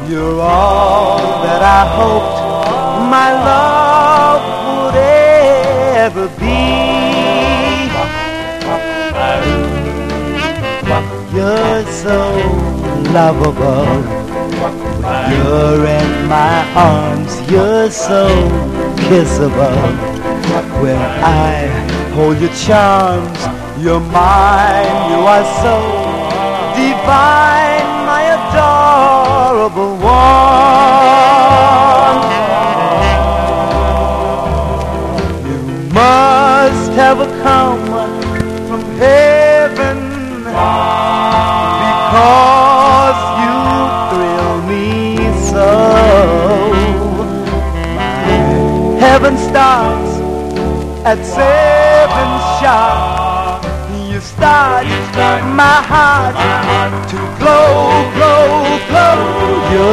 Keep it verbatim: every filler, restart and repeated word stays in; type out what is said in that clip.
You're all that I hoped my love would ever be. You're so lovable. You're in my arms. You're so kissable. When I hold your charms, you're mine. You are so divine, my adorable one. You must have come from heaven, because you thrill me so. My heaven starts at seven sharp. You start my heart to glow, glow, glow. You're